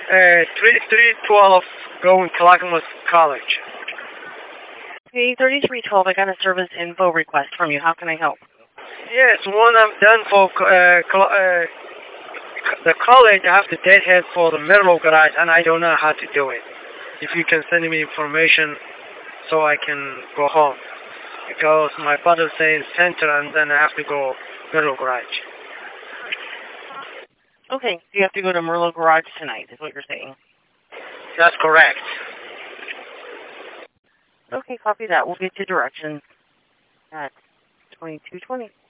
3312 going Clackamas College. Okay, 3312, I got a service info request from you. How can I help? Yes, one I've done for the college. I have the deadhead for the middle garage, and I don't know how to do it. If you can send me information so I can go home. Because my brother's saying center, and then I have to go middle garage. Okay, so you have to go to Merlo Garage tonight, is what you're saying. That's correct. Okay, copy that. We'll get you directions at 2220.